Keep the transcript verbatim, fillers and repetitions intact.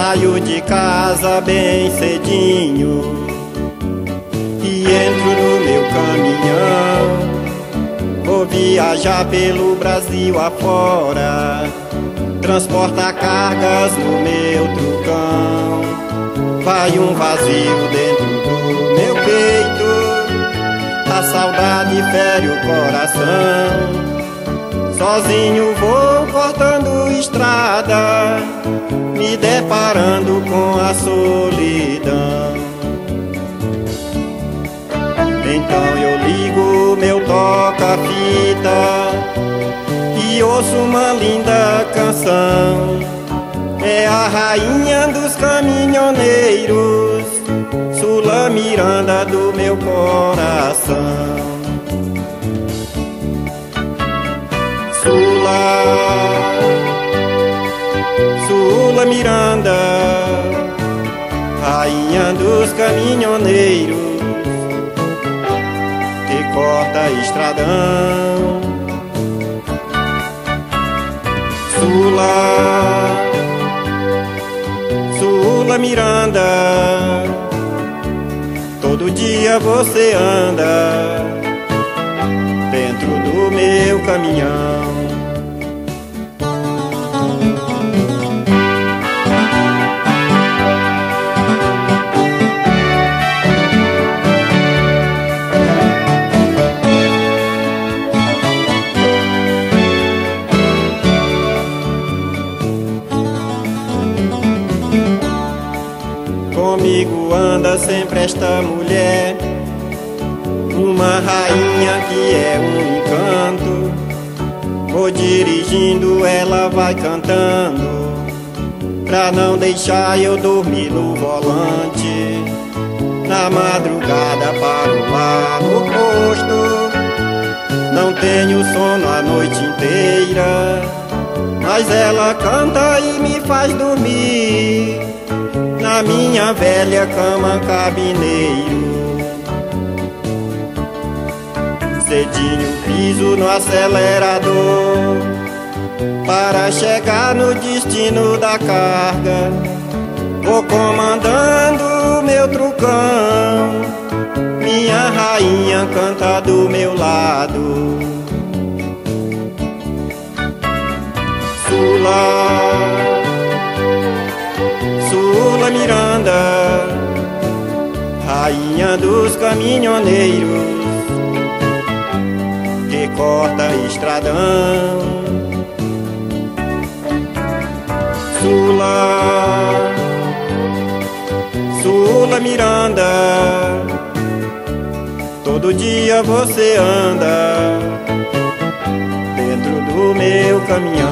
Saio de casa bem cedinho e entro no meu caminhão. Vou viajar pelo Brasil afora, transporta cargas no meu trucão. Vai um vazio dentro do meu peito, a saudade fere o coração. Sozinho vou cortando estrada, me deparando com a solidão. Então eu ligo meu toca-fita e ouço uma linda canção. É a rainha dos caminhoneiros, Sula Miranda do meu coração. Sula, Sula Miranda, rainha dos caminhoneiros, que corta estradão. Sula, Sula Miranda, todo dia você anda dentro do meu caminhão. Comigo anda sempre esta mulher, uma rainha que é um encanto. Vou dirigindo, ela vai cantando, pra não deixar eu dormir no volante. Na madrugada paro lá no posto, não tenho sono a noite inteira, mas ela canta e me faz dormir na minha velha cama cabineiro. Cedinho piso no acelerador para chegar no destino da carga. Vou comandando meu trucão, minha rainha canta do meu lado. Sula, Sula Miranda, rainha dos caminhoneiros, que corta estradão. Sula, Sula Miranda, todo dia você anda dentro do meu caminhão.